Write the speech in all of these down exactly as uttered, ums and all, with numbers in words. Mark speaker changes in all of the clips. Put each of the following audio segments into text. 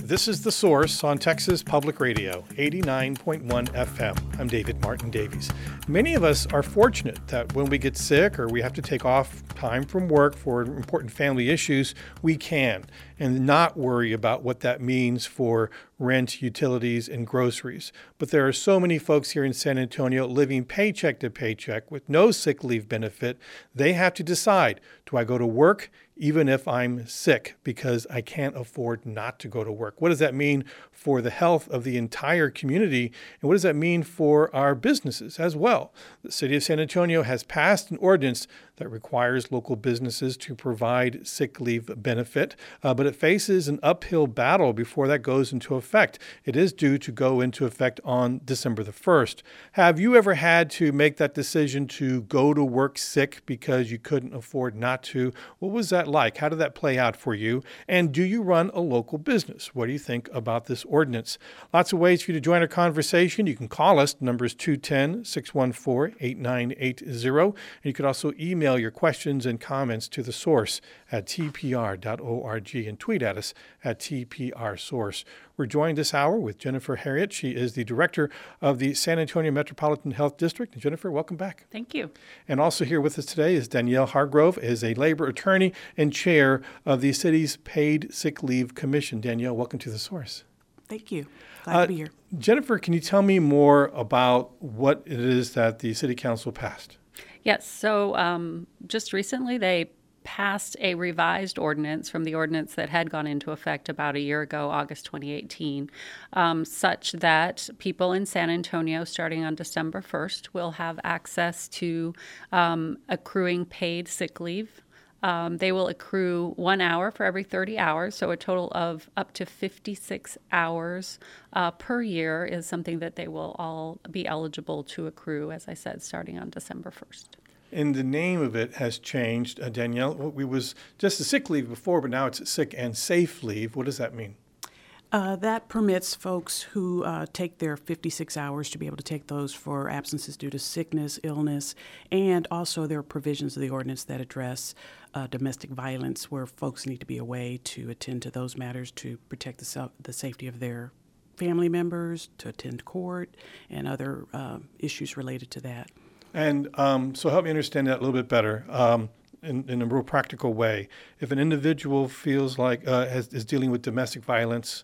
Speaker 1: This is The Source on Texas Public Radio, eighty-nine point one F M. I'm David Martin Davies. Many of us are fortunate that when we get sick or we have to take off time from work for important family issues, we can, and not worry about what that means for rent, utilities, and groceries. But there are so many folks here in San Antonio living paycheck to paycheck with no sick leave benefit. They have to decide, do I go to work even if I'm sick because I can't afford not to go to work? What does that mean for the health of the entire community? And what does that mean for our businesses as well? The city of San Antonio has passed an ordinance that requires local businesses to provide sick leave benefit, uh, but it faces an uphill battle before that goes into effect. It is due to go into effect on December the first. Have you ever had to make that decision to go to work sick because you couldn't afford not to? What was that like? How did that play out for you? And do you run a local business? What do you think about this ordinance? Lots of ways for you to join our conversation. You can call us. The number is two one zero, six one four, eight nine eight zero. And you could also email your questions and comments to the source at t p r dot org and tweet at us at T P R Source. We're joined this hour with Jennifer Harriet. She is the director of the San Antonio Metropolitan Health District. And Jennifer, welcome back.
Speaker 2: Thank you.
Speaker 1: And also here with us today is Danielle Hargrove, is a labor attorney and chair of the city's Paid Sick Leave Commission. Danielle, welcome to the source.
Speaker 3: Thank you. Glad
Speaker 1: Uh,
Speaker 3: to be here.
Speaker 1: Jennifer, can you tell me more about what it is that the city council passed?
Speaker 2: Yes. So um, just recently they passed a revised ordinance from the ordinance that had gone into effect about a year ago, August twenty eighteen, um, such that people in San Antonio starting on December first will have access to um, accruing paid sick leave. Um, they will accrue one hour for every thirty hours, so a total of up to fifty-six hours uh, per year is something that they will all be eligible to accrue, as I said, starting on December first.
Speaker 1: And the name of it has changed, uh, Danielle. We was just a sick leave before, but now it's sick and safe leave. What does that mean?
Speaker 3: Uh, that permits folks who uh, take their fifty-six hours to be able to take those for absences due to sickness, illness, and also there are provisions of the ordinance that address uh, domestic violence where folks need to be away to attend to those matters to protect the, self- the safety of their family members, to attend court, and other uh, issues related to that.
Speaker 1: And um, so help me understand that a little bit better. Um, In, in a real practical way, if an individual feels like uh, has, is dealing with domestic violence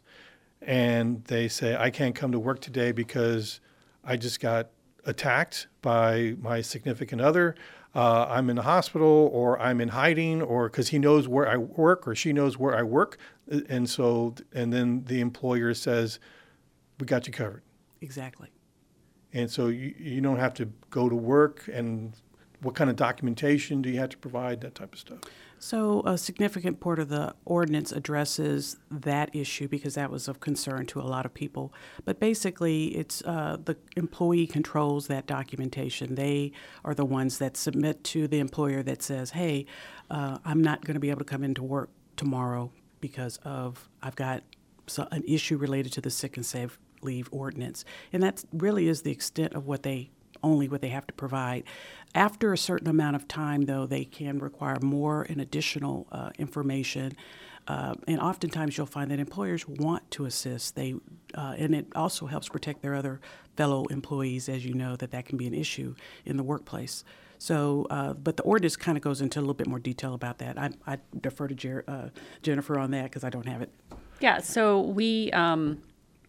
Speaker 1: and they say, I can't come to work today because I just got attacked by my significant other, uh, I'm in the hospital or I'm in hiding or because he knows where I work or she knows where I work. And so, and then the employer says, we got you covered.
Speaker 3: Exactly.
Speaker 1: And so you, you don't have to go to work. And what kind of documentation do you have to provide, that type of stuff?
Speaker 3: So a significant part of the ordinance addresses that issue because that was of concern to a lot of people. But basically, it's uh, the employee controls that documentation. They are the ones that submit to the employer that says, hey, uh, I'm not going to be able to come into work tomorrow because of I've got so, an issue related to the sick and safe leave ordinance. And that really is the extent of what they only what they have to provide. After a certain amount of time, though, they can require more and additional uh, information. Uh, and oftentimes you'll find that employers want to assist. They uh, and it also helps protect their other fellow employees, as you know, that that can be an issue in the workplace. So, uh, but the ordinance kind of goes into a little bit more detail about that. I, I defer to Jer- uh, Jennifer on that because I don't have it.
Speaker 2: Yeah, so we... Um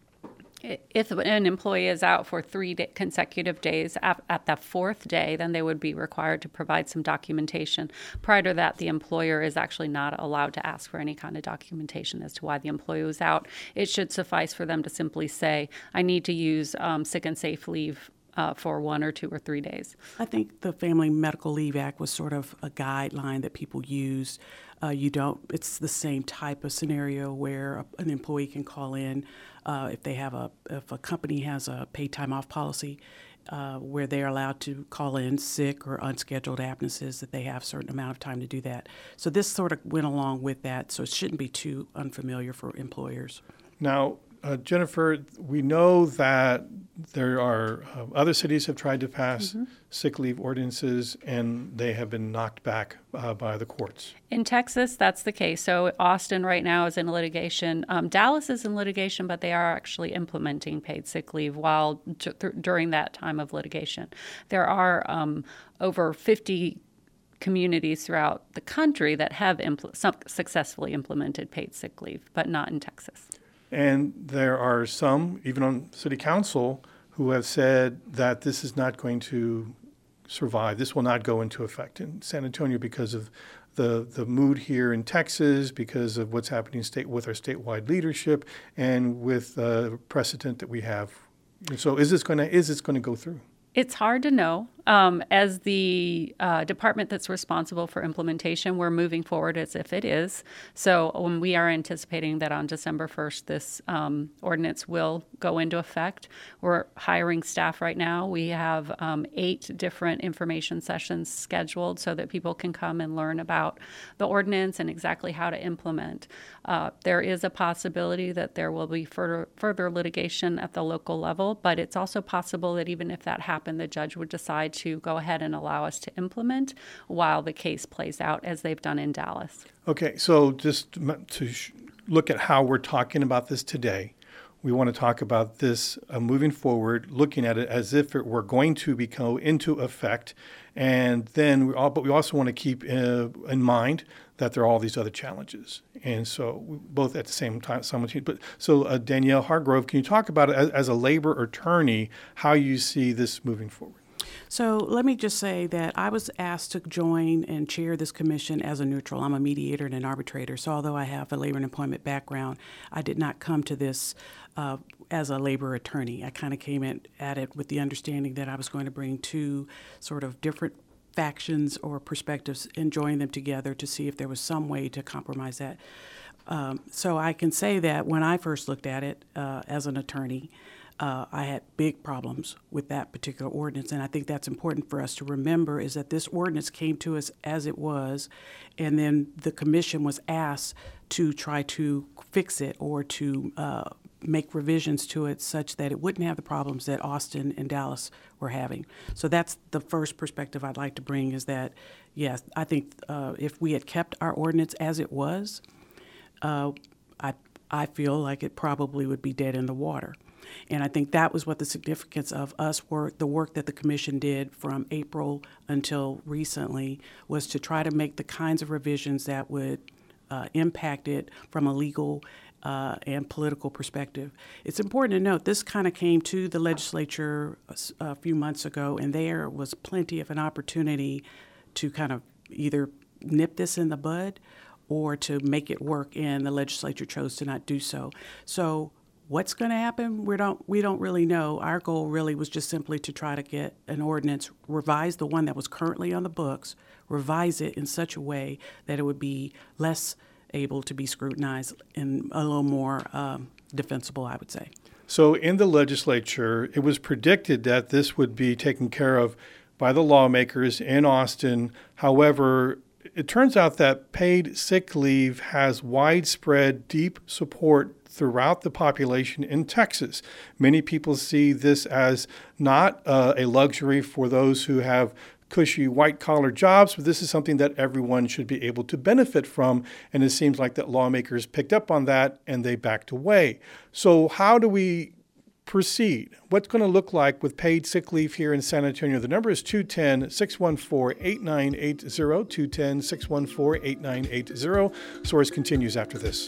Speaker 2: If an employee is out for three day, consecutive days, at, at the fourth day, then they would be required to provide some documentation. Prior to that, the employer is actually not allowed to ask for any kind of documentation as to why the employee was out. It should suffice for them to simply say, I need to use um, sick and safe leave uh, for one or two or three days.
Speaker 3: I think the Family Medical Leave Act was sort of a guideline that people use. Uh, you don't, it's the same type of scenario where a, an employee can call in uh, if they have a, if a company has a paid time off policy uh, where they're allowed to call in sick or unscheduled absences, that they have a certain amount of time to do that. So this sort of went along with that, so it shouldn't be too unfamiliar for employers.
Speaker 1: Now, Uh, Jennifer, we know that there are uh, other cities have tried to pass mm-hmm. sick leave ordinances, and they have been knocked back uh, by the courts.
Speaker 2: In Texas, that's the case. So Austin right now is in litigation. Um, Dallas is in litigation, but they are actually implementing paid sick leave while d- th- during that time of litigation. There are um, over fifty communities throughout the country that have impl- some successfully implemented paid sick leave, but not in Texas.
Speaker 1: And there are some, even on city council, who have said that this is not going to survive. This will not go into effect in San Antonio because of the the mood here in Texas, because of what's happening state with our statewide leadership, and with the precedent that we have. So, is this going to is this going to go through?
Speaker 2: It's hard to know. Um, as the uh, department that's responsible for implementation, we're moving forward as if it is. So when we are anticipating that on December first, this um, ordinance will go into effect. We're hiring staff right now. We have um, eight different information sessions scheduled so that people can come and learn about the ordinance and exactly how to implement. Uh, there is a possibility that there will be further, further litigation at the local level, but it's also possible that even if that happened, the judge would decide to go ahead and allow us to implement while the case plays out, as they've done in Dallas.
Speaker 1: Okay, so just to sh- look at how we're talking about this today, we want to talk about this uh, moving forward, looking at it as if it were going to be go into effect, and then we all, but we also want to keep uh, in mind that there are all these other challenges, and so we, both at the same time, simultaneously. But so uh, Danielle Hargrove, can you talk about it as, as a labor attorney, how you see this moving forward?
Speaker 3: So let me just say that I was asked to join and chair this commission as a neutral. I'm a mediator and an arbitrator. So although I have a labor and employment background, I did not come to this uh, as a labor attorney. I kind of came at, at it with the understanding that I was going to bring two sort of different factions or perspectives and join them together to see if there was some way to compromise that. Um, so I can say that when I first looked at it uh, as an attorney, Uh, I had big problems with that particular ordinance, and I think that's important for us to remember is that this ordinance came to us as it was, and then the commission was asked to try to fix it or to uh, make revisions to it such that it wouldn't have the problems that Austin and Dallas were having. So that's the first perspective I'd like to bring is that, yes, I think uh, if we had kept our ordinance as it was, uh, I, I feel like it probably would be dead in the water. And I think that was what the significance of us work, the work that the commission did from April until recently, was to try to make the kinds of revisions that would uh, impact it from a legal uh, and political perspective. It's important to note this kind of came to the legislature a, a few months ago, and there was plenty of an opportunity to kind of either nip this in the bud or to make it work, and the legislature chose to not do so. So what's going to happen? We don't we don't really know. Our goal really was just simply to try to get an ordinance, revise the one that was currently on the books, revise it in such a way that it would be less able to be scrutinized and a little more um, defensible, I would say.
Speaker 1: So in the legislature, it was predicted that this would be taken care of by the lawmakers in Austin. However, it turns out that paid sick leave has widespread, deep support throughout the population in Texas. Many people see this as not uh, a luxury for those who have cushy white-collar jobs, but this is something that everyone should be able to benefit from, and it seems like that lawmakers picked up on that and they backed away. So how do we proceed? What's going to look like with paid sick leave here in San Antonio? The number is two one zero, six one four, eight nine eight zero, two one zero, six one four, eight nine eight zero. Source continues after this.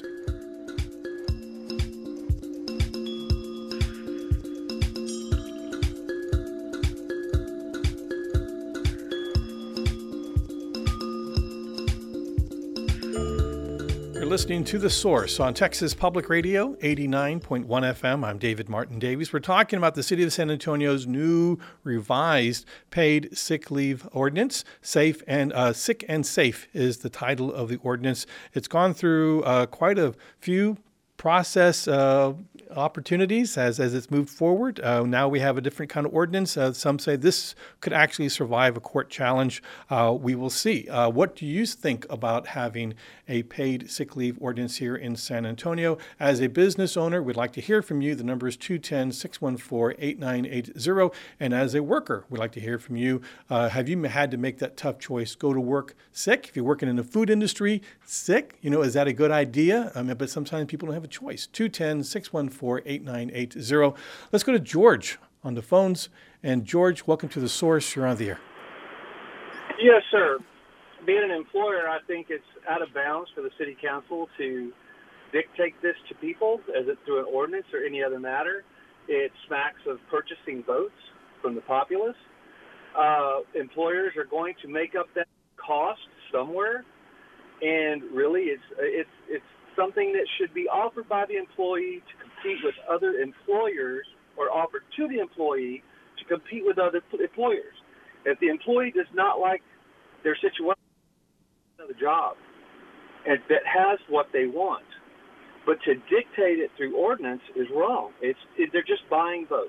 Speaker 1: Listening to The Source on Texas Public Radio, eighty-nine point one F M. I'm David Martin Davies. We're talking about the City of San Antonio's new revised paid sick leave ordinance. Safe and uh, Sick and Safe is the title of the ordinance. It's gone through uh, quite a few process uh, opportunities as, as it's moved forward. Uh, now we have a different kind of ordinance. Uh, some say this could actually survive a court challenge. Uh, we will see. Uh, what do you think about having a paid sick leave ordinance here in San Antonio? As a business owner, we'd like to hear from you. The number is two one zero, six one four, eight nine eight zero. And as a worker, we'd like to hear from you. Uh, have you had to make that tough choice? Go to work sick? If you're working in the food industry, sick, you know, is that a good idea? I mean, but sometimes people don't have a choice. two one zero, six one four, eight nine eight zero. Let's go to George on the phones. And George, welcome to The Source. You're on the air.
Speaker 4: Yes, sir. Being an employer, I think it's out of bounds for the city council to dictate this to people as it through an ordinance or any other matter. It smacks of purchasing votes from the populace. Uh, employers are going to make up that cost somewhere, and really, it's it's it's something that should be offered by the employee to compete with other employers, or offered to the employee to compete with other employers. If the employee does not like their situation, another job, and that has what they want. But to dictate it through ordinance is wrong. It's it, they're just buying votes.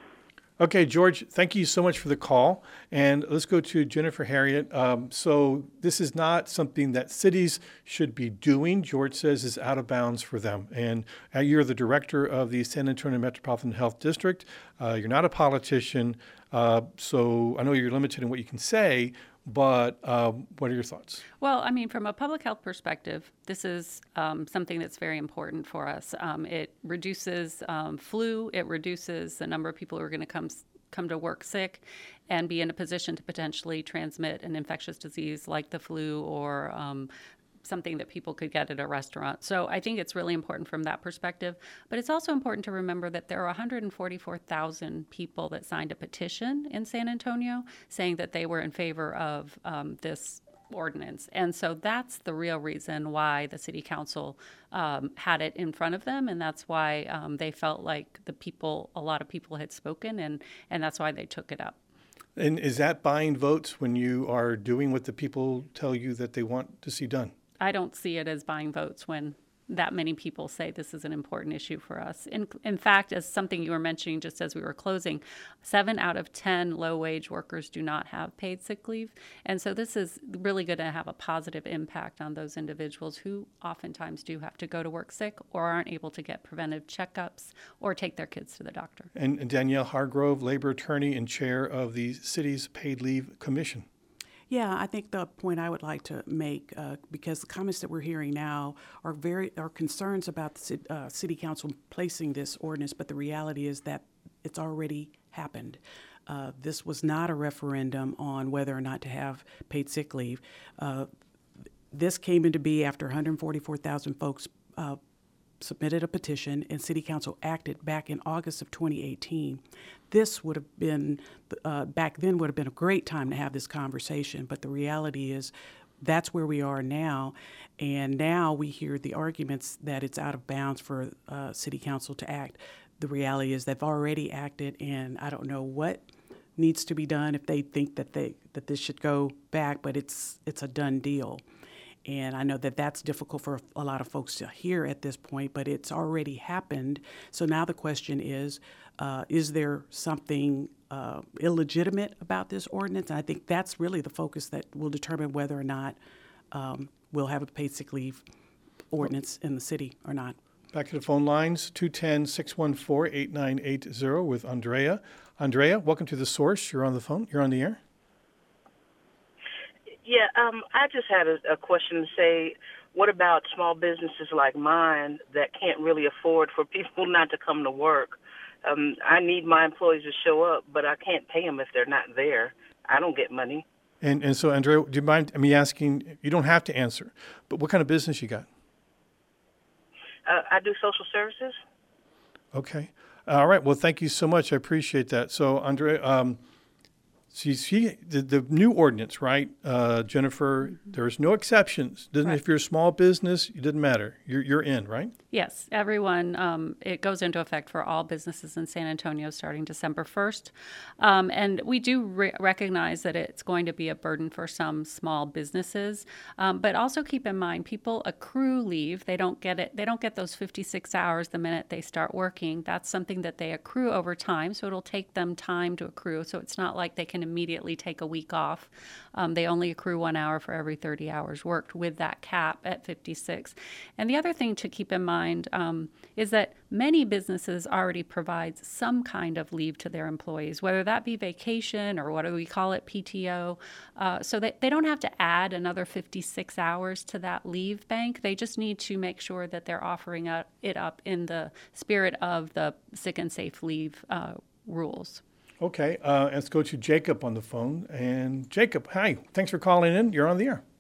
Speaker 1: Okay, George, thank you so much for the call. And let's go to Jennifer Harriet. Um, so this is not something that cities should be doing. George says is out of bounds for them. And uh, you're the director of the San Antonio Metropolitan Health District. Uh, you're not a politician. Uh, so I know you're limited in what you can say, but um, what are your thoughts?
Speaker 2: Well, I mean, from a public health perspective, this is um, something that's very important for us. Um, it reduces um, flu. It reduces the number of people who are going to come come to work sick and be in a position to potentially transmit an infectious disease like the flu or um, something that people could get at a restaurant. So I think it's really important from that perspective. But it's also important to remember that there are one hundred forty-four thousand people that signed a petition in San Antonio saying that they were in favor of um, this ordinance. And so that's the real reason why the city council um, had it in front of them. And that's why um, they felt like the people, a lot of people had spoken, and, and that's why they took it up.
Speaker 1: And is that buying votes when you are doing what the people tell you that they want to see done?
Speaker 2: I don't see it as buying votes when that many people say this is an important issue for us. In, in fact, as something you were mentioning just as we were closing, seven out of ten low-wage workers do not have paid sick leave. And so this is really going to have a positive impact on those individuals who oftentimes do have to go to work sick or aren't able to get preventive checkups or take their kids to the doctor.
Speaker 1: And, and Danielle Hargrove, labor attorney and chair of the city's Paid Leave Commission.
Speaker 3: Yeah, I think the point I would like to make, uh, because the comments that we're hearing now are very are concerns about the uh, city council placing this ordinance, but the reality is that it's already happened. Uh, this was not a referendum on whether or not to have paid sick leave. Uh, this came into be after one hundred forty-four thousand folks uh, submitted a petition, and city council acted back in August of twenty eighteen. This would have been, uh, back then would have been a great time to have this conversation, but the reality is that's where we are now, and now we hear the arguments that it's out of bounds for uh, city council to act. The reality is they've already acted, and I don't know what needs to be done if they think that they that this should go back, but it's it's a done deal. And I know that that's difficult for a lot of folks to hear at this point, but it's already happened. So now the question is, uh, is there something uh, illegitimate about this ordinance? And I think that's really the focus that will determine whether or not um, we'll have a paid sick leave ordinance in the city or not.
Speaker 1: Back to the phone lines, two one zero, six one four, eight nine eight zero with Andrea. Andrea, welcome to The Source. You're on the phone. You're on the air.
Speaker 5: Yeah, um, I just had a, a question to say, what about small businesses like mine that can't really afford for people not to come to work? Um, I need my employees to show up, but I can't pay them if they're not there. I don't get money.
Speaker 1: And and so, Andrea, do you mind me asking, you don't have to answer, but what kind of business you got?
Speaker 5: Uh, I do social services.
Speaker 1: Okay. All right. Well, thank you so much. I appreciate that. So, Andrea, um, See, see the, the new ordinance, right, uh, Jennifer? There's no exceptions. Doesn't
Speaker 2: Right.
Speaker 1: If you're a small business, it doesn't matter. You're you're in, right?
Speaker 2: Yes, everyone, um, it goes into effect for all businesses in San Antonio starting December first. Um, and we do re- recognize that it's going to be a burden for some small businesses. Um, but also keep in mind, people accrue leave. They don't get it. They don't get those fifty-six hours the minute they start working. That's something that they accrue over time. So it'll take them time to accrue. So it's not like they can immediately take a week off. Um, they only accrue one hour for every thirty hours worked with that cap at fifty-six. And the other thing to keep in mind um, is that many businesses already provide some kind of leave to their employees, whether that be vacation or what do we call it, P T O. Uh, so that they don't have to add another fifty-six hours to that leave bank. They just need to make sure that they're offering it up in the spirit of the sick and safe leave uh, rules.
Speaker 1: Okay, uh, let's go to Jacob on the phone. And Jacob, hi. Thanks for calling in. You're on the air.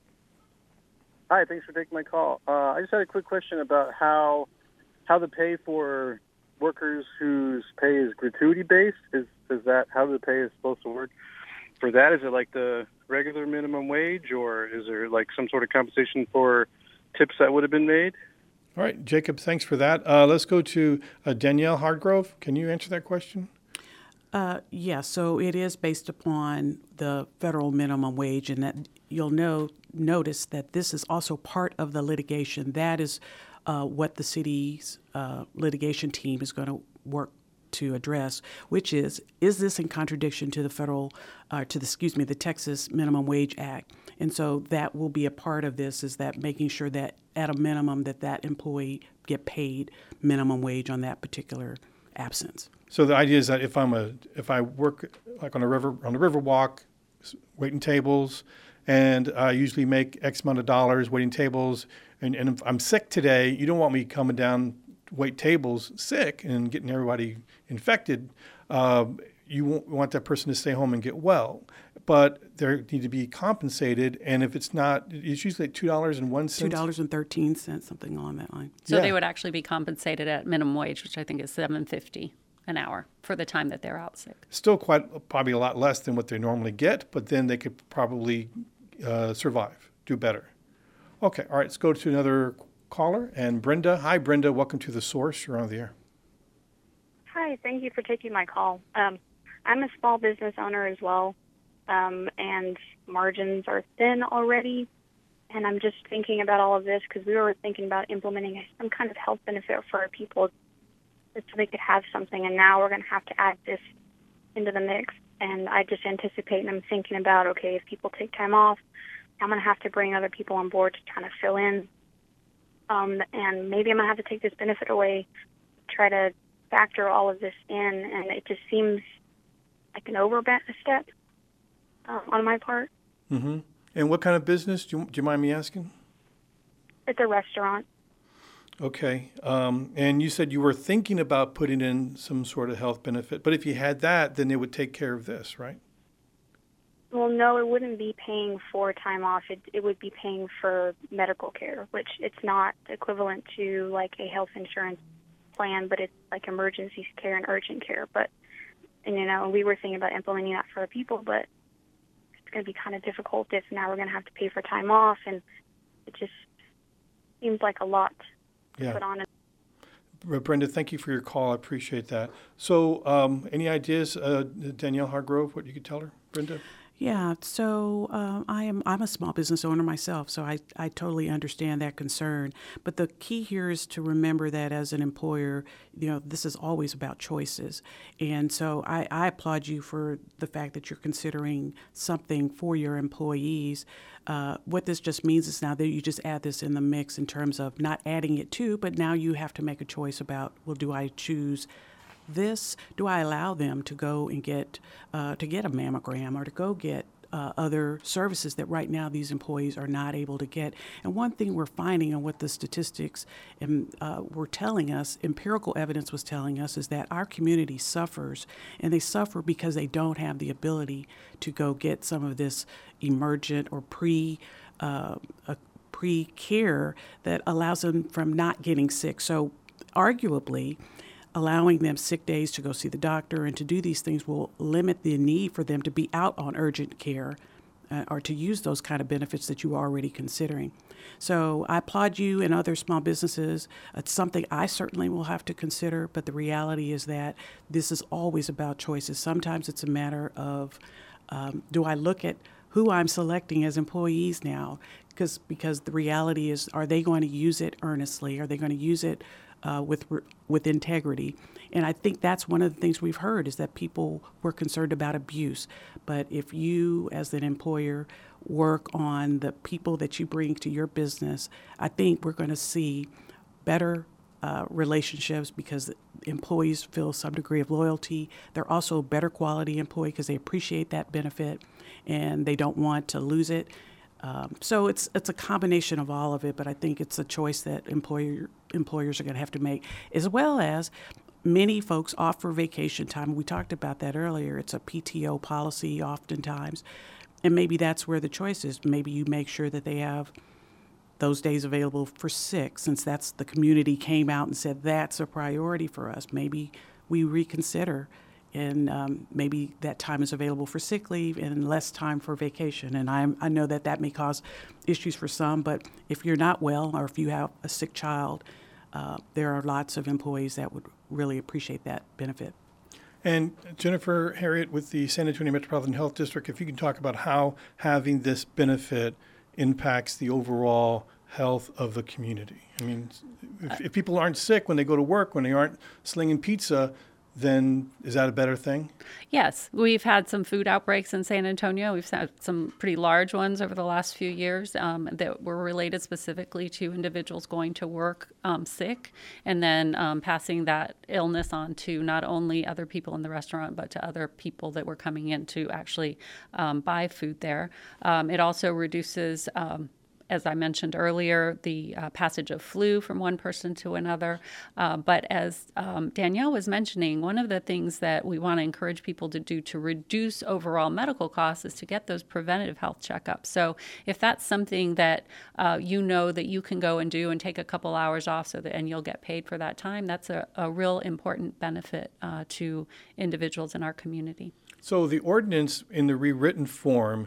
Speaker 6: Hi, thanks for taking my call. Uh, I just had a quick question about how how the pay for workers whose pay is gratuity based is is that how the pay is supposed to work for that? Is it like the regular minimum wage, or is there like some sort of compensation for tips that would have been made?
Speaker 1: All right, Jacob, thanks for that. Uh, let's go to uh, Danielle Hardgrove. Can you answer that question?
Speaker 3: Uh, yeah, so it is based upon the federal minimum wage, and that you'll know notice that this is also part of the litigation. That is uh, what the city's uh, litigation team is going to work to address, which is, is this in contradiction to the federal, uh, to the, excuse me, the Texas Minimum Wage Act? And so that will be a part of this, is that making sure that at a minimum that that employee get paid minimum wage on that particular absence.
Speaker 1: So the idea is that if I'm a if I work like on a river on a river walk, waiting tables, and I usually make X amount of dollars waiting tables, and, and if I'm sick today, you don't want me coming down to wait tables sick and getting everybody infected. Uh, you won't want that person to stay home and get well, but they need to be compensated. And if it's not, it's usually two dollars and one cent.
Speaker 3: Two dollars and thirteen cents, something along that line.
Speaker 2: So
Speaker 1: Yeah.
Speaker 2: they would actually be compensated at minimum wage, which I think is seven fifty an hour for the time that they're out sick.
Speaker 1: Still quite probably a lot less than what they normally get, but then they could probably uh, survive, do better. Okay, all right, let's go to another caller. And Brenda, hi Brenda, welcome to The Source. You're on the air.
Speaker 7: Hi, thank you for taking my call. Um, I'm a small business owner as well, um, and margins are thin already. And I'm just thinking about all of this because we were thinking about implementing some kind of health benefit for our people so they could have something. And now we're going to have to add this into the mix. And I just anticipate and I'm thinking about, okay, if people take time off, I'm going to have to bring other people on board to kind of fill in. Um, and maybe I'm going to have to take this benefit away, try to factor all of this in. And it just seems like an overstep uh, on my part.
Speaker 1: Mm-hmm. And what kind of business? Do you, do you mind me asking?
Speaker 7: It's a restaurant.
Speaker 1: Okay. Um, and you said you were thinking about putting in some sort of health benefit, but if you had that, then it would take care of this, right?
Speaker 7: Well, no, it wouldn't be paying for time off. It, it would be paying for medical care, which it's not equivalent to like a health insurance plan, but it's like emergency care and urgent care. But, and you know, we were thinking about implementing that for our people, but it's going to be kind of difficult if now we're going to have to pay for time off, and it just seems like a lot to
Speaker 1: Yeah.
Speaker 7: put on.
Speaker 1: Brenda, thank you for your call. I appreciate that. So um, any ideas, uh, Danielle Hargrove, what you could tell her, Brenda?
Speaker 3: Yeah, so uh, I am I'm a small business owner myself, so I, I totally understand that concern. But the key here is to remember that as an employer, you know, this is always about choices. And so I, I applaud you for the fact that you're considering something for your employees. Uh, what this just means is now that you just add this in the mix in terms of not adding it to, but now you have to make a choice about, well, do I choose this? Do I allow them to go and get uh, to get a mammogram or to go get uh, other services that right now these employees are not able to get? And one thing we're finding, and what the statistics and, uh, were telling us, empirical evidence was telling us, is that our community suffers, and they suffer because they don't have the ability to go get some of this emergent or pre uh, uh, pre-care that allows them from not getting sick. So arguably, allowing them sick days to go see the doctor and to do these things will limit the need for them to be out on urgent care uh, or to use those kind of benefits that you are already considering. So I applaud you and other small businesses. It's something I certainly will have to consider, but the reality is that this is always about choices. Sometimes it's a matter of, um, do I look at who I'm selecting as employees now? Because because the reality is, are they going to use it earnestly? Are they going to use it uh, with with integrity? And I think that's one of the things we've heard is that people were concerned about abuse. But if you, as an employer, work on the people that you bring to your business, I think we're going to see better uh, relationships because employees feel some degree of loyalty. They're also a better quality employee because they appreciate that benefit and they don't want to lose it. Um, so it's it's a combination of all of it, but I think it's a choice that employer employers are going to have to make, as well as many folks offer vacation time. We talked about that earlier. It's a P T O policy oftentimes, and maybe that's where the choice is. Maybe you make sure that they have those days available for sick, since that's the community came out and said that's a priority for us. Maybe we reconsider, and um, maybe that time is available for sick leave and less time for vacation. And I I know that that may cause issues for some, but if you're not well or if you have a sick child, uh, there are lots of employees that would really appreciate that benefit.
Speaker 1: And Jennifer Harriet with the San Antonio Metropolitan Health District, if you can talk about how having this benefit impacts the overall health of the community. I mean, if, if people aren't sick when they go to work, when they aren't slinging pizza, then is that a better thing?
Speaker 2: Yes. We've had some food outbreaks in San Antonio. We've had some pretty large ones over the last few years um, that were related specifically to individuals going to work um, sick and then um, passing that illness on to not only other people in the restaurant, but to other people that were coming in to actually um, buy food there. Um, it also reduces um, as I mentioned earlier, the uh, passage of flu from one person to another. Uh, but as um, Danielle was mentioning, one of the things that we want to encourage people to do to reduce overall medical costs is to get those preventative health checkups. So if that's something that uh, you know that you can go and do and take a couple hours off so that and you'll get paid for that time, that's a, a real important benefit uh, to individuals in our community.
Speaker 1: So the ordinance in the rewritten form,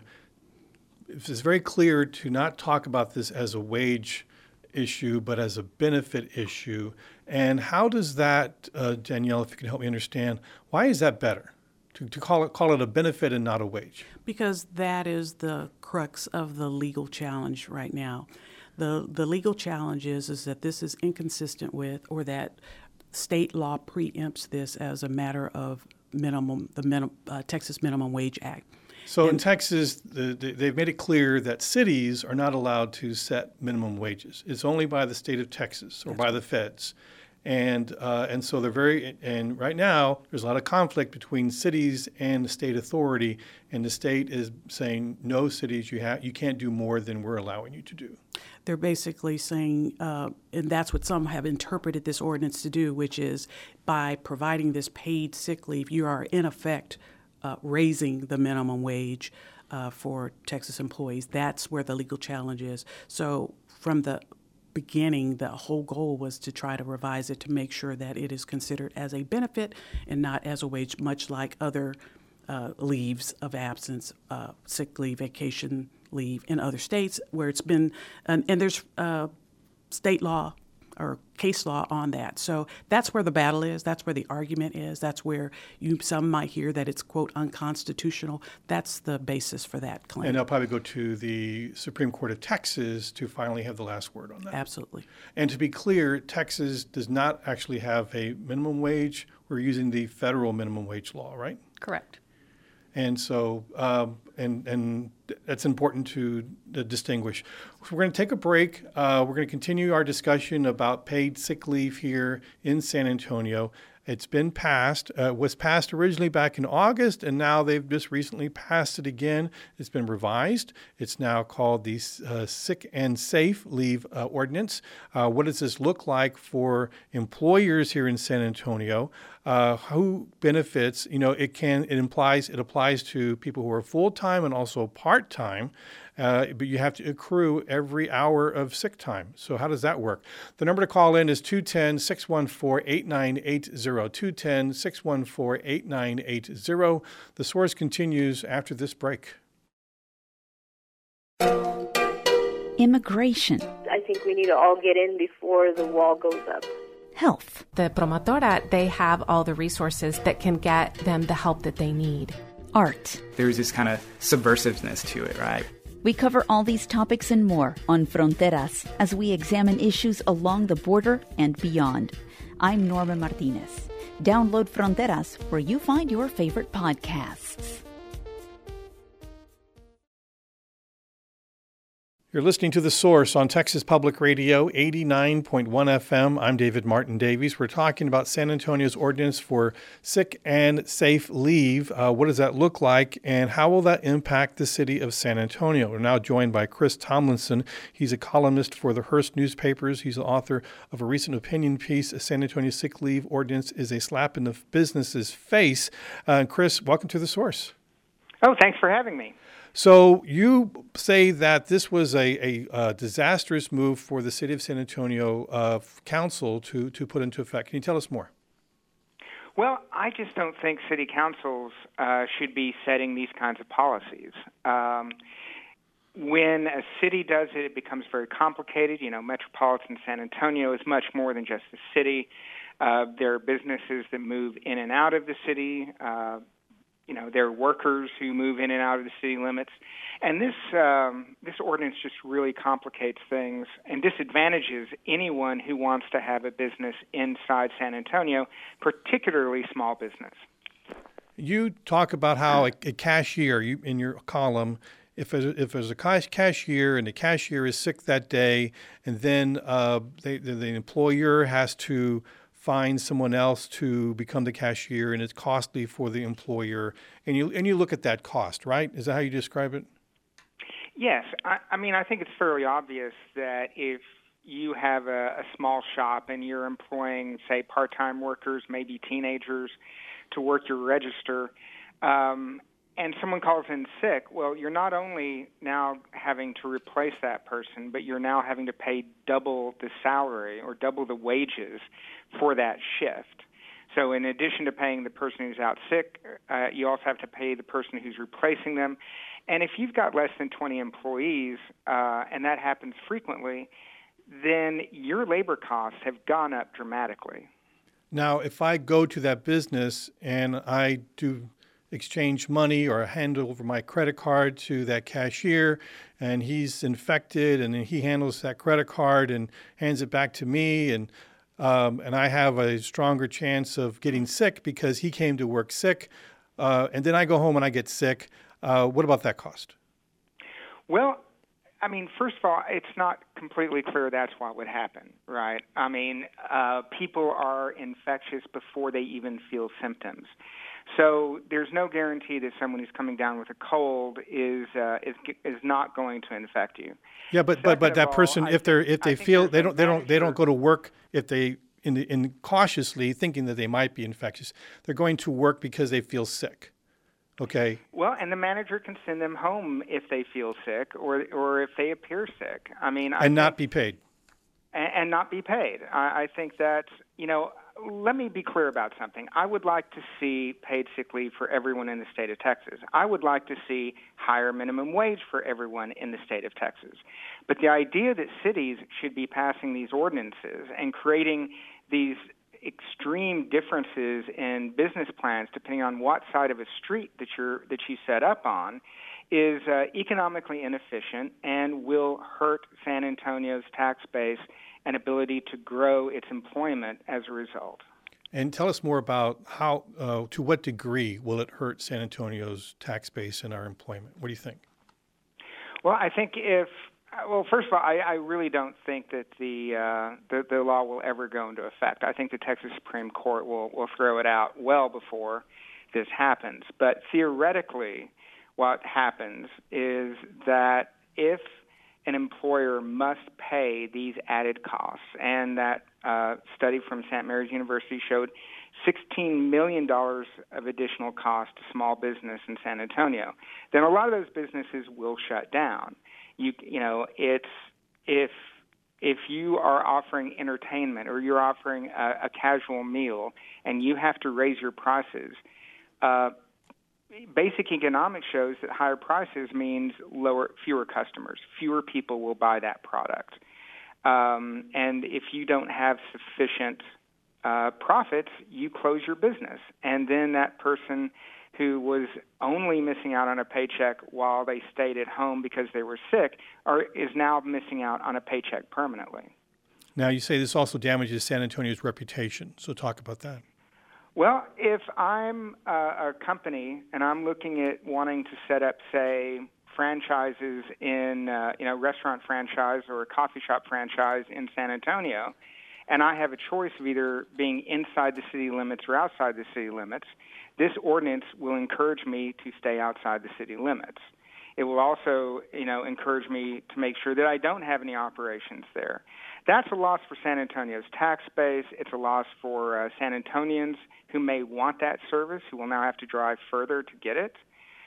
Speaker 1: it's very clear to not talk about this as a wage issue, but as a benefit issue. And how does that, uh, Danielle, if you can help me understand, why is that better to, to call it call it a benefit and not a wage?
Speaker 3: Because that is the crux of the legal challenge right now. The the legal challenge is, is that this is inconsistent with, or that state law preempts this as a matter of minimum, the minim, uh, Texas Minimum Wage Act.
Speaker 1: So
Speaker 3: and,
Speaker 1: in Texas, the, the, they've made it clear that cities are not allowed to set minimum wages. It's only by the state of Texas or by the feds. And uh, and so they're very, and right now there's a lot of conflict between cities and the state authority, and the state is saying, no, cities, you have you can't do more than we're allowing you to do.
Speaker 3: They're basically saying, uh, and that's what some have interpreted this ordinance to do, which is by providing this paid sick leave, you are in effect uh, raising the minimum wage uh, for Texas employees. That's where the legal challenge is. So from the beginning, the whole goal was to try to revise it to make sure that it is considered as a benefit and not as a wage, much like other uh, leaves of absence, uh, sick leave, vacation leave in other states where it's been, and, and there's uh, state law or case law on that. So that's where the battle is. That's where the argument is. That's where you some might hear that it's, quote, unconstitutional. That's the basis for that claim.
Speaker 1: And they'll probably go to the Supreme Court of Texas to finally have the last word on that.
Speaker 3: Absolutely.
Speaker 1: And to be clear, Texas does not actually have a minimum wage. We're using the federal minimum wage law, right?
Speaker 2: Correct.
Speaker 1: And so, um, and and that's important to uh, distinguish. So we're going to take a break. Uh, we're going to continue our discussion about paid sick leave here in San Antonio. It's been passed, uh, was passed originally back in August, and now they've just recently passed it again. It's been revised. It's now called the uh, Sick and Safe Leave uh, Ordinance. Uh, what does this look like for employers here in San Antonio? Uh, who benefits? You know, it can, it implies, it applies to people who are full-time and also part-time. uh, but you have to accrue every hour of sick time. So how does that work? The number to call in is two one zero, six one four, eight nine eight zero, two one zero, six one four, eight nine eight zero. The Source continues after this break.
Speaker 8: Immigration.
Speaker 9: I think we need to all get in before the wall goes up.
Speaker 8: Health.
Speaker 10: The Promotora, they have all the resources that can get them the help that they need.
Speaker 8: Art.
Speaker 11: There's this kind of subversiveness to it, right?
Speaker 8: We cover all these topics and more on Fronteras as we examine issues along the border and beyond. I'm Norma Martinez. Download Fronteras where you find your favorite podcasts.
Speaker 1: You're listening to The Source on Texas Public Radio, eighty-nine point one F M. I'm David Martin Davies. We're talking about San Antonio's ordinance for sick and safe leave. Uh, what does that look like, and how will that impact the city of San Antonio? We're now joined by Chris Tomlinson. He's a columnist for the Hearst newspapers. He's the author of a recent opinion piece, San Antonio Sick Leave Ordinance is a Slap in the Business's Face. Uh, Chris, welcome to The Source.
Speaker 12: Oh, thanks for having me.
Speaker 1: So you say that this was a, a, a disastrous move for the City of San Antonio uh, Council to, to put into effect. Can you tell us more?
Speaker 12: Well, I just don't think city councils uh, should be setting these kinds of policies. Um, when a city does it, it becomes very complicated. You know, metropolitan San Antonio is much more than just a city. Uh, there are businesses that move in and out of the city. Uh, You know, there are workers who move in and out of the city limits. And this um, this ordinance just really complicates things and disadvantages anyone who wants to have a business inside San Antonio, particularly small business.
Speaker 1: You talk about how a, a cashier, you, in your column, if there's, if there's a cashier and the cashier is sick that day, and then uh, they, the, the employer has to find someone else to become the cashier, and it's costly for the employer. And you and you look at that cost, right? Is that how you describe it?
Speaker 12: Yes. I, I mean, I think it's fairly obvious that if you have a, a small shop and you're employing, say, part-time workers, maybe teenagers, to work your register, um, and someone calls in sick, well, you're not only now having to replace that person, but you're now having to pay double the salary or double the wages for that shift. So in addition to paying the person who's out sick, uh, you also have to pay the person who's replacing them. And if you've got less than twenty employees, uh, and that happens frequently, then your labor costs have gone up dramatically.
Speaker 1: Now, if I go to that business and I do exchange money or hand over my credit card to that cashier, and he's infected, and then he handles that credit card and hands it back to me, and um, and I have a stronger chance of getting sick because he came to work sick, uh, and then I go home and I get sick. Uh, what about that cost?
Speaker 12: Well, I mean, first of all, it's not completely clear that's what would happen, right? I mean, uh, people are infectious before they even feel symptoms. So there's no guarantee that someone who's coming down with a cold is uh, is is not going to infect you.
Speaker 1: Yeah, but but, but that person, if they're if they feel they don't they don't they don't go to work if they in the, in cautiously thinking that they might be infectious, they're going to work because they feel sick. Okay.
Speaker 12: Well, and the manager can send them home if they feel sick or or if they appear sick. I mean, I
Speaker 1: and not
Speaker 12: think,
Speaker 1: be paid.
Speaker 12: And, and not be paid. I, I think that, you know. Let me be clear about something. I would like to see paid sick leave for everyone in the state of Texas. I would like to see higher minimum wage for everyone in the state of Texas. But the idea that cities should be passing these ordinances and creating these extreme differences in business plans depending on what side of a street that you're that you set up on is uh, economically inefficient and will hurt San Antonio's tax base and ability to grow its employment as a result.
Speaker 1: And tell us more about how, uh, to what degree will it hurt San Antonio's tax base and our employment? What do you think?
Speaker 12: Well, I think if, well, first of all, I, I really don't think that the, uh, the the law will ever go into effect. I think the Texas Supreme Court will, will throw it out well before this happens. But theoretically, what happens is that if an employer must pay these added costs, and that uh, study from Saint Mary's University showed sixteen million dollars of additional cost to small business in San Antonio. Then a lot of those businesses will shut down. You, you know, it's if if you are offering entertainment or you're offering a, a casual meal and you have to raise your prices, uh, basic economics shows that higher prices means lower, fewer customers. Fewer people will buy that product. Um, and if you don't have sufficient uh, profits, you close your business. And then that person who was only missing out on a paycheck while they stayed at home because they were sick or is now missing out on a paycheck permanently.
Speaker 1: Now, you say this also damages San Antonio's reputation. So talk about that.
Speaker 12: Well, if I'm uh, a company and I'm looking at wanting to set up, say, franchises in, uh, you know, restaurant franchise or a coffee shop franchise in San Antonio, and I have a choice of either being inside the city limits or outside the city limits, this ordinance will encourage me to stay outside the city limits. It will also, you know, encourage me to make sure that I don't have any operations there. That's a loss for San Antonio's tax base. It's a loss for uh, San Antonians who may want that service, who will now have to drive further to get it.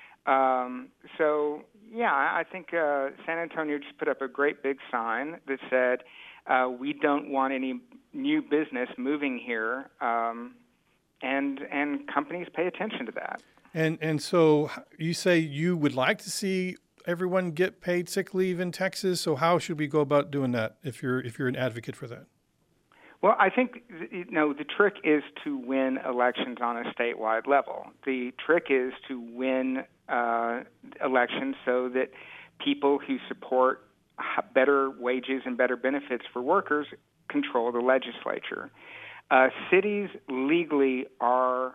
Speaker 12: Um, so, yeah, I think uh, San Antonio just put up a great big sign that said, uh, we don't want any new business moving here, um, and and companies pay attention to that.
Speaker 1: And and so you say you would like to see everyone get paid sick leave in Texas. So how should we go about doing that if you're if you're an advocate for that?
Speaker 12: Well, I think, you know, the trick is to win elections on a statewide level. The trick is to win uh, elections so that people who support better wages and better benefits for workers control the legislature. Uh, cities legally are,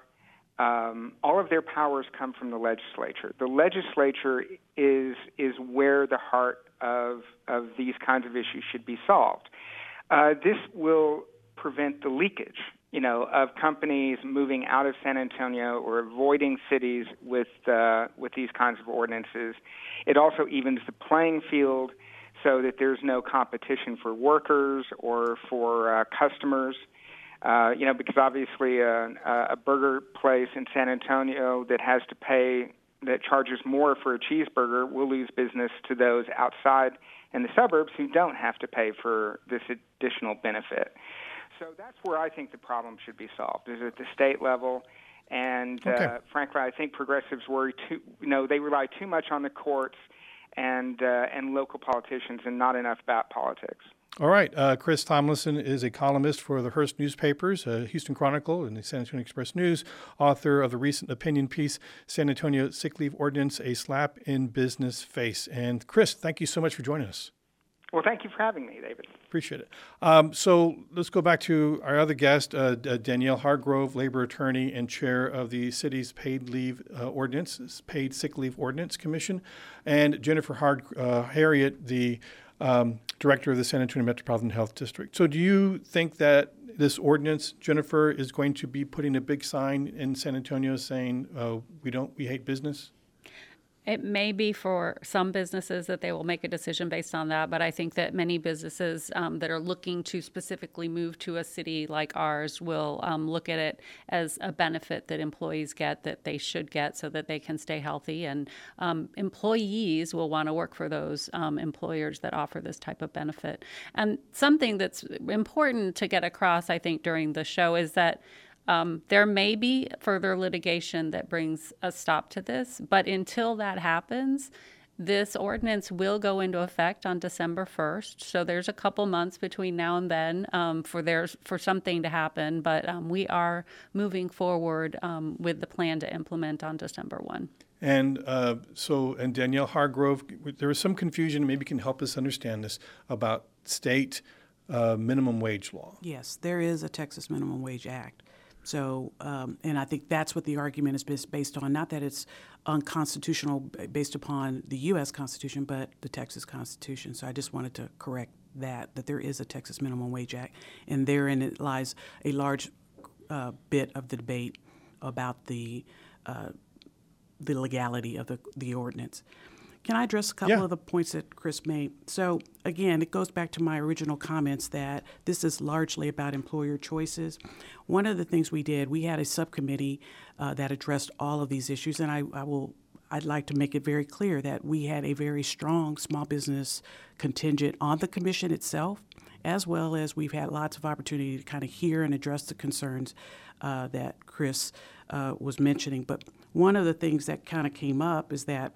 Speaker 12: um, all of their powers come from the legislature. The legislature is is where the heart of of these kinds of issues should be solved. Uh, this will prevent the leakage, you know, of companies moving out of San Antonio or avoiding cities with uh, with these kinds of ordinances. It also evens the playing field so that there's no competition for workers or for uh, customers. Uh, you know, because obviously uh, a burger place in San Antonio that has to pay, that charges more for a cheeseburger will lose business to those outside in the suburbs who don't have to pay for this additional benefit. So that's where I think the problem should be solved, is at the state level. And
Speaker 1: okay.
Speaker 12: uh, frankly, I think progressives worry too, you know, they rely too much on the courts and uh, and local politicians and not enough about politics.
Speaker 1: All right. Uh, Chris Tomlinson is a columnist for the Hearst newspapers, uh, Houston Chronicle and the San Antonio Express News, author of the recent opinion piece, San Antonio Sick Leave Ordinance, A Slap in Business Face. And Chris, thank you so much for joining us.
Speaker 12: Well, thank you for having me, David.
Speaker 1: Appreciate it. Um, so let's go back to our other guest, uh, Danielle Hargrove, labor attorney and chair of the city's Paid Leave uh, Ordinance, Paid Sick Leave Ordinance Commission, and Jennifer Hard, uh, Harriet, the um, director of the San Antonio Metropolitan Health District. So do you think that this ordinance, Jennifer, is going to be putting a big sign in San Antonio saying, uh, we don't, we hate business?
Speaker 2: It may be for some businesses that they will make a decision based on that, but I think that many businesses um, that are looking to specifically move to a city like ours will um, look at it as a benefit that employees get, that they should get so that they can stay healthy. And um, employees will want to work for those um, employers that offer this type of benefit. And something that's important to get across, I think, during the show is that Um, there may be further litigation that brings a stop to this, but until that happens, this ordinance will go into effect on December first. So there's a couple months between now and then um, for there's for something to happen, but um, we are moving forward um, with the plan to implement on December first.
Speaker 1: And uh, so, and Danielle Hargrove, there was some confusion, maybe you can help us understand this, about state uh, minimum wage law.
Speaker 3: Yes, there is a Texas Minimum Wage Act. So, um, and I think that's what the argument is based on, not that it's unconstitutional based upon the U S Constitution, but the Texas Constitution. So I just wanted to correct that, that there is a Texas Minimum Wage Act, and therein it lies a large uh, bit of the debate about the uh, the legality of the, the ordinance. Can I address a couple
Speaker 1: Yeah.
Speaker 3: of the points that Chris made? So again, it goes back to my original comments that this is largely about employer choices. One of the things we did, we had a subcommittee uh, that addressed all of these issues, and I, I will I'd like to make it very clear that we had a very strong small business contingent on the commission itself, as well as we've had lots of opportunity to kind of hear and address the concerns uh, that Chris uh, was mentioning. But one of the things that kind of came up is that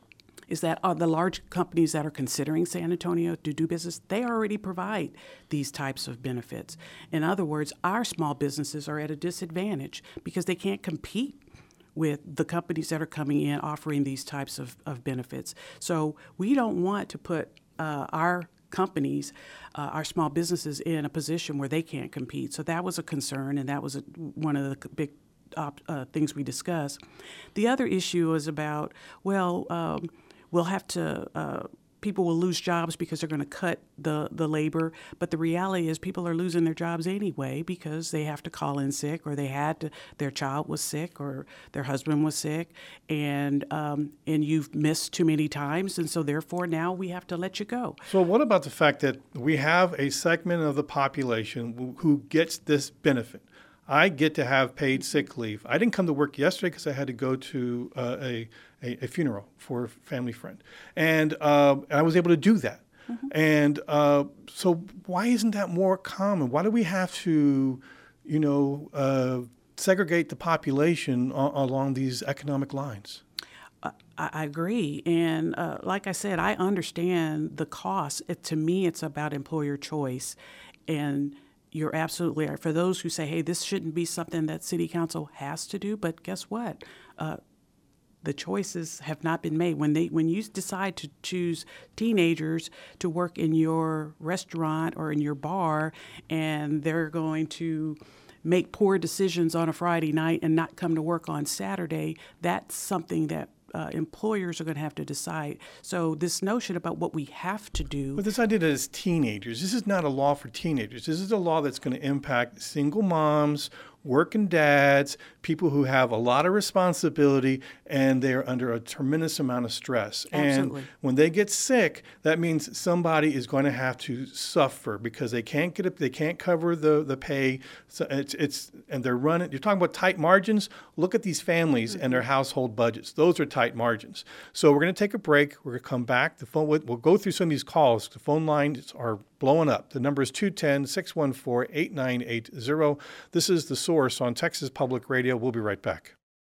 Speaker 3: is that uh, the large companies that are considering San Antonio to do business, they already provide these types of benefits. In other words, our small businesses are at a disadvantage because they can't compete with the companies that are coming in offering these types of, of benefits. So we don't want to put uh, our companies, uh, our small businesses in a position where they can't compete. So that was a concern, and that was a, one of the big op, uh, things we discussed. The other issue is about, well, um, we'll have to, uh, people will lose jobs because they're going to cut the, the labor. But the reality is people are losing their jobs anyway because they have to call in sick, or they had to, their child was sick, or their husband was sick, and um, and you've missed too many times, and so therefore now we have to let you go.
Speaker 1: So what about the fact that we have a segment of the population who gets this benefit? I get to have paid sick leave. I didn't come to work yesterday because I had to go to uh, a, a, a funeral for a family friend. And uh, I was able to do that. Mm-hmm. And uh, so why isn't that more common? Why do we have to, you know, uh, segregate the population a- along these economic lines?
Speaker 3: I, I agree. And uh, like I said, I understand the cost. It, to me, it's about employer choice. And you're absolutely right. For those who say, hey, this shouldn't be something that City Council has to do, but guess what? Uh, the choices have not been made. When they when you decide to choose teenagers to work in your restaurant or in your bar, and they're going to make poor decisions on a Friday night and not come to work on Saturday, that's something that Uh, employers are going to have to decide. So this notion about what we have to do.
Speaker 1: But this idea that it's teenagers, this is not a law for teenagers. This is a law that's going to impact single moms, working dads, people who have a lot of responsibility, and they're under a tremendous amount of stress.
Speaker 3: Absolutely.
Speaker 1: And when they get sick, that means somebody is going to have to suffer because they can't get it, they can't cover the, the pay. So it's it's and they're running. You're talking about tight margins. Look at these families mm-hmm. and their household budgets. Those are tight margins. So we're going to take a break. We're going to come back. The phone we'll go through some of these calls. The phone lines are blowing up. The number is two one zero, six one four, eight nine eight zero. This is The Source on Texas Public Radio. We'll be right back.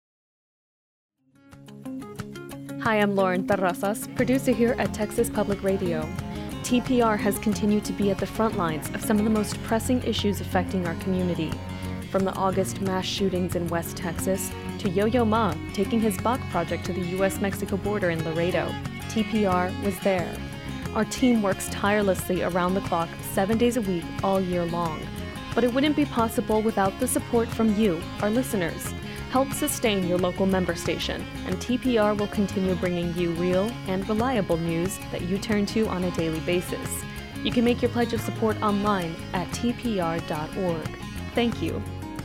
Speaker 13: Hi, I'm Lauren Terrazas, producer here at Texas Public Radio. T P R has continued to be at the front lines of some of the most pressing issues affecting our community. From the August mass shootings in West Texas to Yo-Yo Ma taking his Bach project to the U S Mexico border in Laredo, T P R was there. Our team works tirelessly around the clock, seven days a week, all year long. But it wouldn't be possible without the support from you, our listeners. Help sustain your local member station, and T P R will continue bringing you real and reliable news that you turn to on a daily basis. You can make your pledge of support online at T P R dot org. Thank you.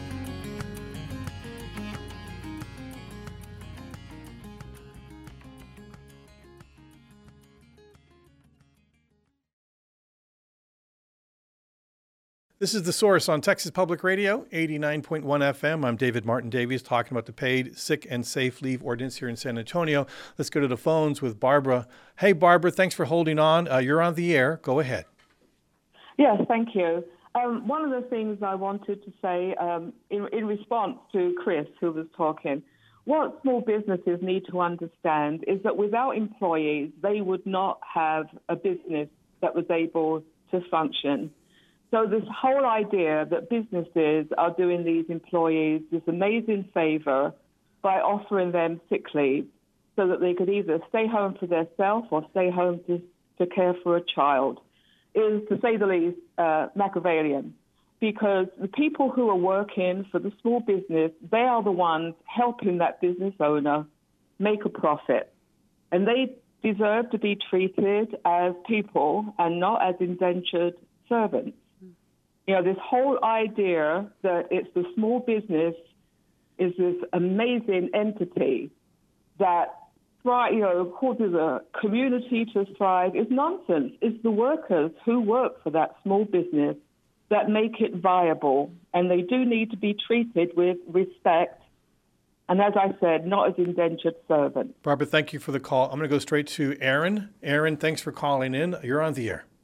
Speaker 1: This is The Source on Texas Public Radio, eighty-nine point one F M. I'm David Martin Davies talking about the paid sick and safe leave ordinance here in San Antonio. Let's go to the phones with Barbara. Hey, Barbara, thanks for holding on. Uh, you're on the air. Go ahead.
Speaker 14: Yes, thank you. Um, one of the things I wanted to say um, in, in response to Chris, who was talking, what small businesses need to understand is that without employees, they would not have a business that was able to function. So this whole idea that businesses are doing these employees this amazing favor by offering them sick leave so that they could either stay home for themselves or stay home to, to care for a child is, to say the least, uh, Machiavellian. Because the people who are working for the small business, they are the ones helping that business owner make a profit. And they deserve to be treated as people and not as indentured servants. You know, this whole idea that it's the small business is this amazing entity that thrive, you know, causes a community to thrive is nonsense. It's the workers who work for that small business that make it viable, and they do need to be treated with respect. And as I said, not as indentured servants.
Speaker 1: Barbara, thank you for the call. I'm going to go straight to Aaron. Aaron, thanks for calling in. You're on the air.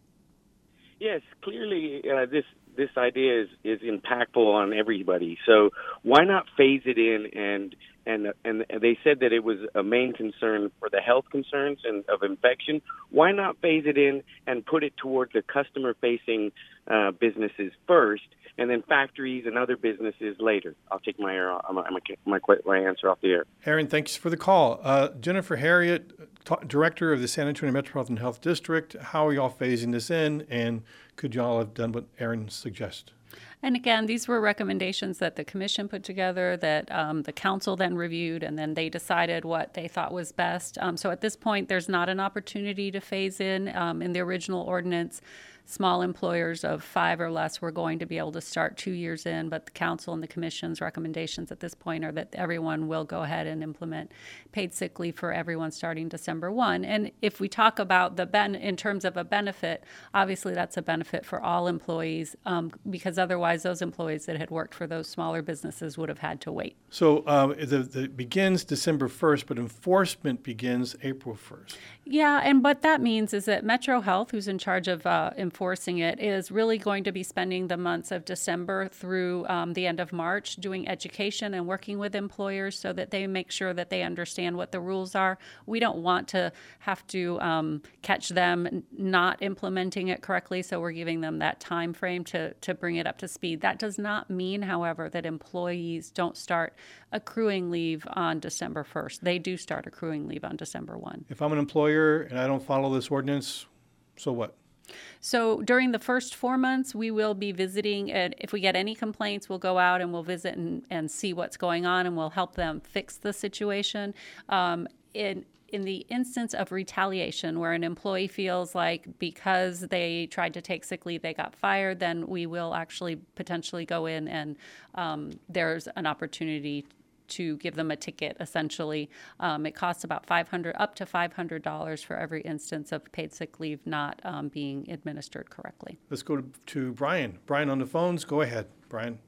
Speaker 15: Yes, clearly uh, this this idea is, is impactful on everybody. So why not phase it in? And and and they said that it was a main concern for the health concerns and of infection. Why not phase it in and put it towards the customer-facing uh, businesses first, and then factories and other businesses later? I'll take my my, my, my answer off the air.
Speaker 1: Aaron, thanks for the call. Uh, Jennifer Harriet, t- Director of the San Antonio Metropolitan Health District, how are y'all phasing this in, and could y'all have done what Aaron suggests?
Speaker 2: And again, these were recommendations that the commission put together, that um, the council then reviewed, and then they decided what they thought was best. Um, so at this point, there's not an opportunity to phase in. Um, in the original ordinance, small employers of five or less were going to be able to start two years in, but the council and the commission's recommendations at this point are that everyone will go ahead and implement paid sick leave for everyone starting December first. And if we talk about the ben in terms of a benefit, obviously that's a benefit for all employees, um, because otherwise those employees that had worked for those smaller businesses would have had to wait.
Speaker 1: So um, the, the begins December first, but enforcement begins April first.
Speaker 2: Yeah, and what that means is that Metro Health, who's in charge of uh, enforcing it, is really going to be spending the months of December through um, the end of March doing education and working with employers so that they make sure that they understand what the rules are. We don't want to have to um, catch them not implementing it correctly, so we're giving them that time frame to, to bring it up to speed. That does not mean, however, that employees don't start accruing leave on December first. They do start accruing leave on December first.
Speaker 1: If I'm an employer and I don't follow this ordinance, so what?
Speaker 2: So during the first four months, we will be visiting, and if we get any complaints, we'll go out and we'll visit and, and see what's going on, and we'll help them fix the situation. Um, in in the instance of retaliation, where an employee feels like because they tried to take sick leave, they got fired, then we will actually potentially go in and um, there's an opportunity to give them a ticket, essentially. Um, it costs about five hundred dollars, up to five hundred dollars for every instance of paid sick leave not um, being administered correctly.
Speaker 1: Let's go to, to Brian. Brian on the phones. Go ahead, Brian.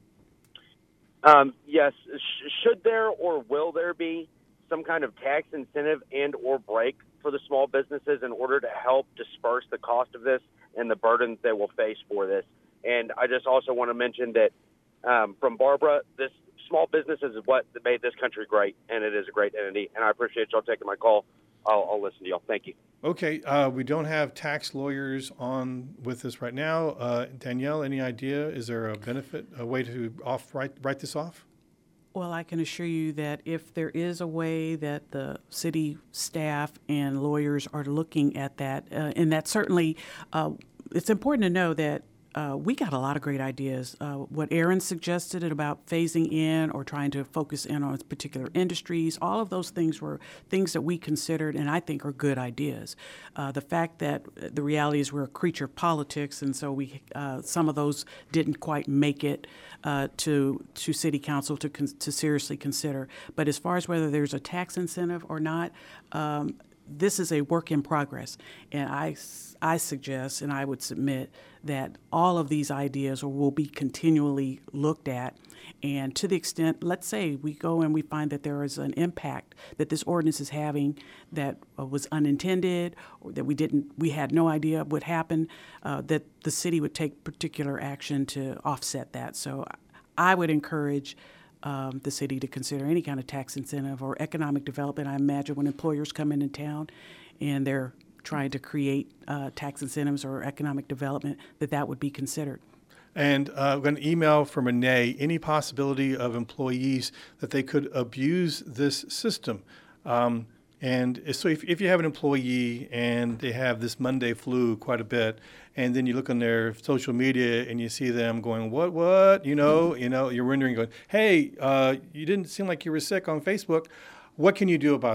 Speaker 16: Um, yes. Sh- should there or will there be some kind of tax incentive and or break for the small businesses in order to help disperse the cost of this and the burdens they will face for this? And I just also want to mention that um, from Barbara, this small businesses is what made this country great, and it is a great entity. And I appreciate y'all taking my call. I'll, I'll listen to y'all. Thank you.
Speaker 1: Okay, uh, we don't have tax lawyers on with us right now. Uh, Danielle, any idea? Is there a benefit, a way to off write, write this off?
Speaker 3: Well, I can assure you that if there is a way that the city staff and lawyers are looking at that, uh, and that certainly, uh, it's important to know that Uh, we got a lot of great ideas. Uh, what Aaron suggested about phasing in or trying to focus in on particular industries, all of those things were things that we considered and I think are good ideas. Uh, the fact that the reality is we're a creature of politics, and so we uh, some of those didn't quite make it uh, to to City Council to con- to seriously consider. But as far as whether there's a tax incentive or not, um, this is a work in progress, and I, I suggest and I would submit that all of these ideas will be continually looked at, and to the extent, let's say we go and we find that there is an impact that this ordinance is having that uh, was unintended, or that we didn't, we had no idea would happen, uh, that the city would take particular action to offset that. So I would encourage Um, the city to consider any kind of tax incentive or economic development. I imagine when employers come into town and they're trying to create uh, tax incentives or economic development, that that would be considered.
Speaker 1: And uh, I've got an email from Renee. Any possibility of employees that they could abuse this system? Um, and so if, if you have an employee and they have this Monday flu quite a bit, and then you look on their social media and you see them going, what, what, you know, you know, you're wondering, going, hey, uh, you didn't seem like you were sick on Facebook. What can you do about that?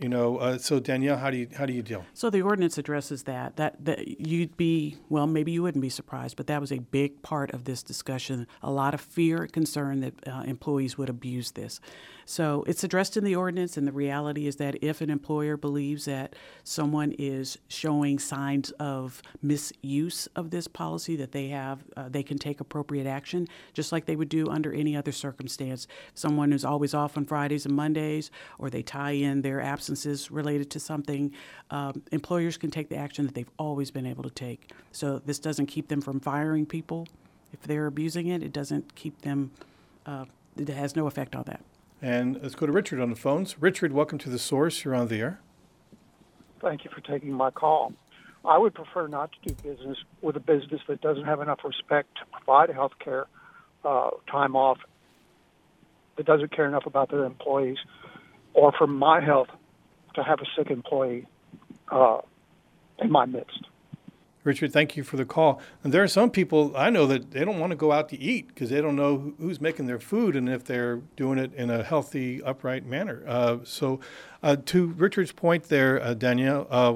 Speaker 1: You know, uh, so Danielle, how do you how do you deal?
Speaker 3: So the ordinance addresses that. That that you'd be well, maybe you wouldn't be surprised, but that was a big part of this discussion. A lot of fear and concern that uh, employees would abuse this. So it's addressed in the ordinance, and the reality is that if an employer believes that someone is showing signs of misuse of this policy, that they have uh, they can take appropriate action, just like they would do under any other circumstance. Someone who's always off on Fridays and Mondays, or they tie in their absences related to something, um, employers can take the action that they've always been able to take. So this doesn't keep them from firing people. If they're abusing it, it doesn't keep them, uh, it has no effect on that.
Speaker 1: And let's go to Richard on the phones. Richard, welcome to The Source. You're on the air.
Speaker 17: Thank you for taking my call. I would prefer not to do business with a business that doesn't have enough respect to provide health care, uh, time off, that doesn't care enough about their employees, or for my health to have a sick employee uh, in my midst.
Speaker 1: Richard, thank you for the call. And there are some people I know that they don't want to go out to eat because they don't know who's making their food and if they're doing it in a healthy, upright manner. Uh, so uh, to Richard's point there, uh, Danielle, uh,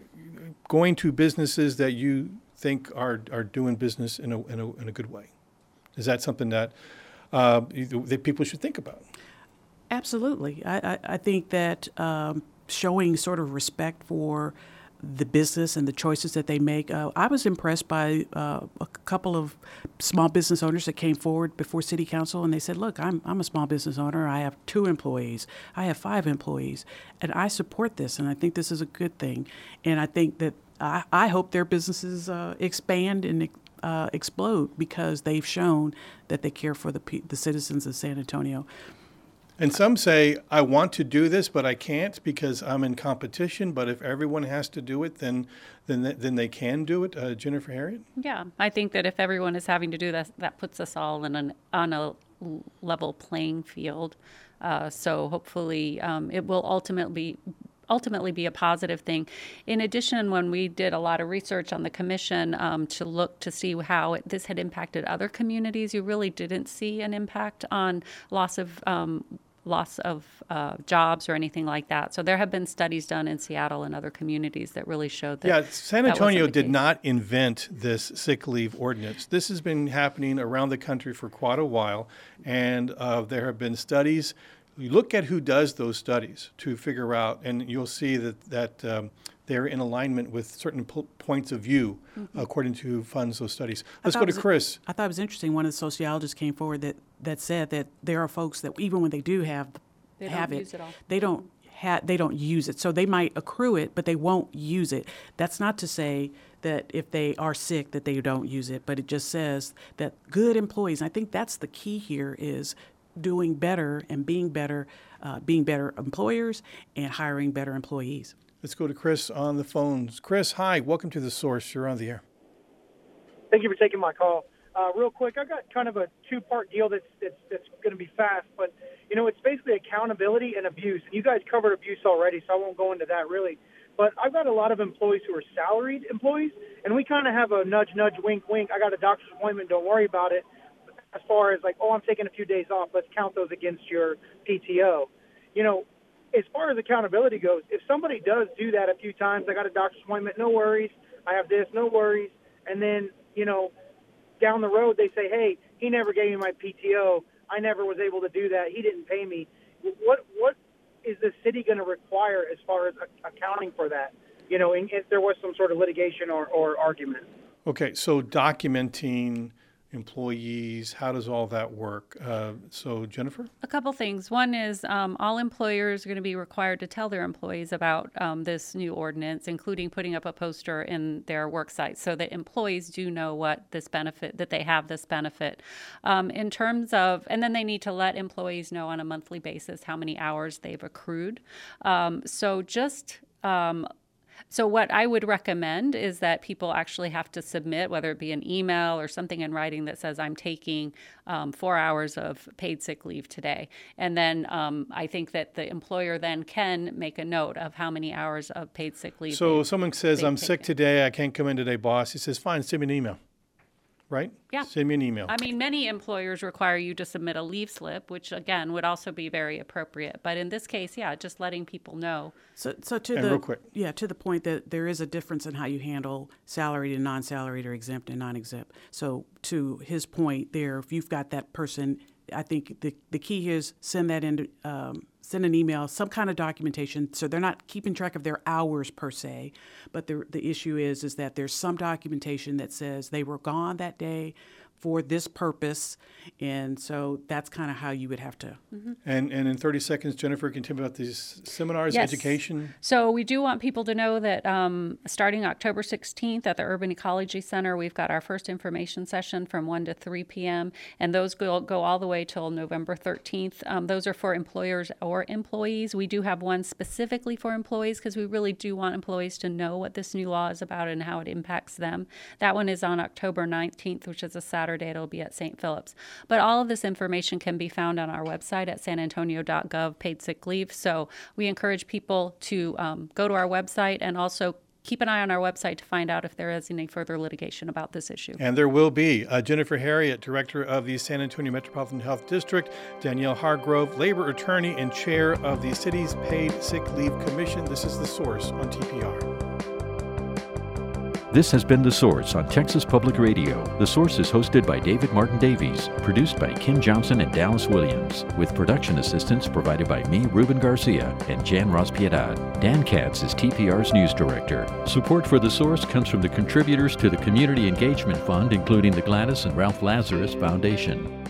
Speaker 1: going to businesses that you think are, are doing business in a, in a, in a good way. Is that something that, uh, that people should think about?
Speaker 3: Absolutely. I, I, I think that um, showing sort of respect for the business and the choices that they make. Uh, I was impressed by uh, a couple of small business owners that came forward before City Council, and they said, look, I'm, I'm a small business owner. I have two employees. I have five employees, and I support this, and I think this is a good thing. And I think that I, I hope their businesses uh, expand and uh, explode because they've shown that they care for the, the citizens of San Antonio.
Speaker 1: And some say, I want to do this, but I can't because I'm in competition. But if everyone has to do it, then then then they can do it. Uh, Jennifer Harriet?
Speaker 2: Yeah, I think that if everyone is having to do that, that puts us all in an, on a level playing field. Uh, so hopefully um, it will ultimately ultimately be a positive thing. In addition, when we did a lot of research on the commission um, to look to see how it, this had impacted other communities, you really didn't see an impact on loss of um, loss of uh, jobs or anything like that. So there have been studies done in Seattle and other communities that really showed that.
Speaker 1: Yeah, San Antonio did not invent this sick leave ordinance. This has been happening around the country for quite a while, and uh, there have been studies. You look at who does those studies to figure out, and you'll see that, that um, they're in alignment with certain po- points of view, mm-hmm. according to who funds those studies. Let's go to Chris.
Speaker 3: I thought it was interesting. One of the sociologists came forward that, that said that there are folks that even when they do have
Speaker 2: they
Speaker 3: have
Speaker 2: don't
Speaker 3: it,
Speaker 2: use it all.
Speaker 3: they don't ha- they don't use it. So they might accrue it, but they won't use it. That's not to say that if they are sick that they don't use it, but it just says that good employees, I think that's the key here, is doing better and being better, uh, being better employers and hiring better employees.
Speaker 1: Let's go to Chris on the phones. Chris, hi. Welcome to The Source. You're on the air.
Speaker 18: Thank you for taking my call. Uh, real quick, I've got kind of a two-part deal that's that's, that's going to be fast, but, you know, it's basically accountability and abuse. And you guys covered abuse already, so I won't go into that really. But I've got a lot of employees who are salaried employees, and we kind of have a nudge, nudge, wink, wink. I got a doctor's appointment. Don't worry about it. As far as like, oh, I'm taking a few days off, let's count those against your P T O. You know, as far as accountability goes, if somebody does do that a few times, I got a doctor's appointment, no worries, I have this, no worries, and then, you know, down the road they say, hey, he never gave me my P T O, I never was able to do that, he didn't pay me. What what is the city going to require as far as accounting for that? You know, if there was some sort of litigation or, or argument.
Speaker 1: Okay, so documenting employees, how does all that work? Uh, so, Jennifer?
Speaker 2: A couple things. One is um, all employers are going to be required to tell their employees about um, this new ordinance, including putting up a poster in their work site so that employees do know what this benefit, that they have this benefit. Um, in terms of, and then they need to let employees know on a monthly basis how many hours they've accrued. Um, so just um, So what I would recommend is that people actually have to submit, whether it be an email or something in writing that says, I'm taking um, four hours of paid sick leave today. And then um, I think that the employer then can make a note of how many hours of paid sick leave.
Speaker 1: So
Speaker 2: they,
Speaker 1: if someone says, I'm taken. sick today, I can't come in today, boss. He says, fine, send me an email. right?
Speaker 2: Yeah.
Speaker 1: Send me an email.
Speaker 2: I mean, many employers require you to submit a leave slip, which again would also be very appropriate. But in this case, yeah, just letting people know.
Speaker 3: So, so to
Speaker 1: And
Speaker 3: the
Speaker 1: real quick.
Speaker 3: yeah, to the point that there is a difference in how you handle salaried and non-salaried or exempt and non-exempt. So to his point there, if you've got that person, I think the the key is send that in. Um, send an email, some kind of documentation, so they're not keeping track of their hours per se, but the the issue is is that there's some documentation that says they were gone that day for this purpose, and so that's kind of how you would have to.
Speaker 2: Mm-hmm.
Speaker 1: And and in thirty seconds, Jennifer can tell me about these seminars,
Speaker 2: Yes.
Speaker 1: education.
Speaker 2: So we do want people to know that um, starting October sixteenth at the Urban Ecology Center, we've got our first information session from one to three p.m., and those go, go all the way till November thirteenth. Um, those are for employers or employees. We do have one specifically for employees because we really do want employees to know what this new law is about and how it impacts them. That one is on October nineteenth, which is a Saturday. It'll be at Saint Philip's. But all of this information can be found on our website at san antonio dot gov, paid sick leave. So we encourage people to um, go to our website and also keep an eye on our website to find out if there is any further litigation about this issue.
Speaker 1: And there will be. Uh, Jennifer Harriet, Director of the San Antonio Metropolitan Health District, Danielle Hargrove, Labor Attorney and Chair of the city's Paid Sick Leave Commission. This is The Source on T P R.
Speaker 19: This has been The Source on Texas Public Radio. The Source is hosted by David Martin Davies, produced by Kim Johnson and Dallas Williams, with production assistance provided by me, Ruben Garcia, and Jan Rospiedad. Dan Katz is T P R's news director. Support for The Source comes from the contributors to the Community Engagement Fund, including the Gladys and Ralph Lazarus Foundation.